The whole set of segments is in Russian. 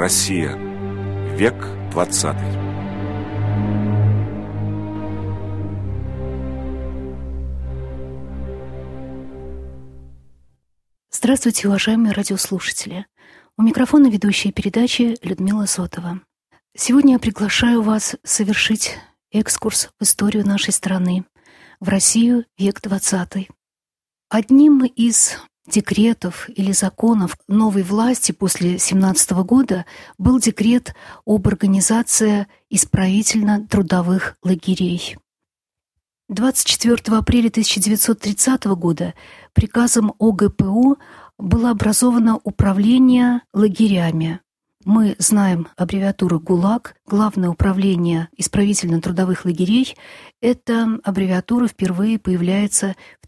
Россия. Век 20. Здравствуйте, уважаемые радиослушатели. У микрофона ведущая передачи Людмила Зотова. Сегодня я приглашаю вас совершить экскурс в историю нашей страны, в Россию век 20. Одним из декретов или законов новой власти после 1917 года был декрет об организации исправительно-трудовых лагерей. 24 апреля 1930 года приказом ОГПУ было образовано управление лагерями. Мы знаем аббревиатуру ГУЛАГ, Главное управление исправительно-трудовых лагерей. Эта аббревиатура впервые появляется в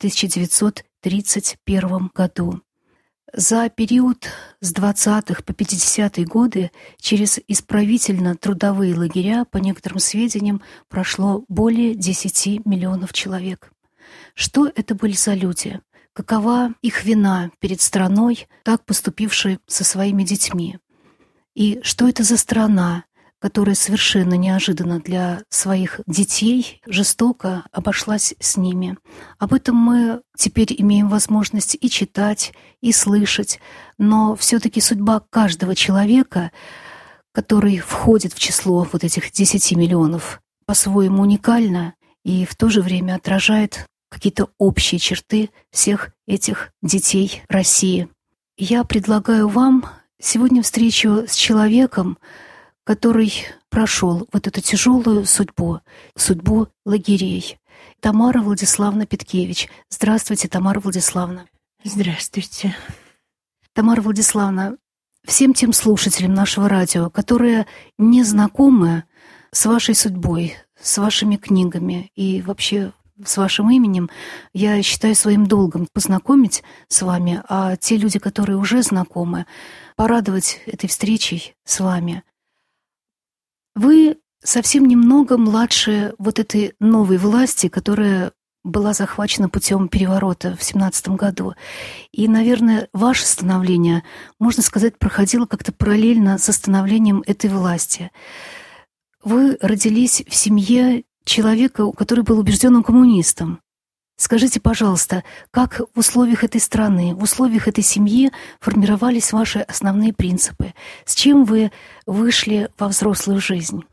1931 году. За период с 20-х по 50-е годы через исправительно-трудовые лагеря, по некоторым сведениям, прошло более 10 миллионов человек. Что это были за люди? Какова их вина перед страной, так поступившей со своими детьми? И что это за страна, которая совершенно неожиданно для своих детей жестоко обошлась с ними? Об этом мы теперь имеем возможность и читать, и слышать, но все-таки судьба каждого человека, который входит в число вот этих 10 миллионов, по-своему уникальна и в то же время отражает какие-то общие черты всех этих детей России. Я предлагаю вам сегодня встречу с человеком, который прошел вот эту тяжелую судьбу лагерей. Тамара Владиславовна Петкевич. Здравствуйте, Тамара Владиславовна. Здравствуйте. Тамара Владиславовна, всем тем слушателям нашего радио, которые не знакомы с вашей судьбой, с вашими книгами и вообще с вашим именем, я считаю своим долгом познакомить с вами, а те люди, которые уже знакомы, порадовать этой встречей с вами. Вы совсем немного младше вот этой новой власти, которая была захвачена путем переворота в 1917 году. И, наверное, ваше становление, можно сказать, проходило как-то параллельно с становлением этой власти. Вы родились в семье человека, который был убежденным коммунистом. Скажите, пожалуйста, как в условиях этой страны, в условиях этой семьи формировались ваши основные принципы? С чем вы вышли во взрослую жизнь?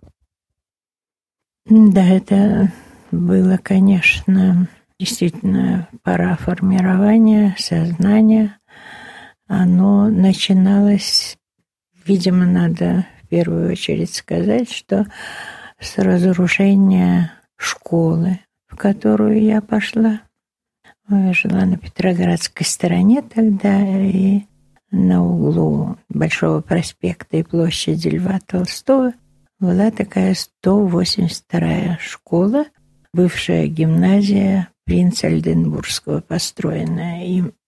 Да, это было, конечно, действительно пора формирования сознания. Оно начиналось, видимо, надо в первую очередь сказать, что с разрушения школы, в которую я пошла. Я жила на Петроградской стороне тогда, и на углу Большого проспекта и площади Льва Толстого была такая 182-я школа, бывшая гимназия принца Ольденбургского, построенная им.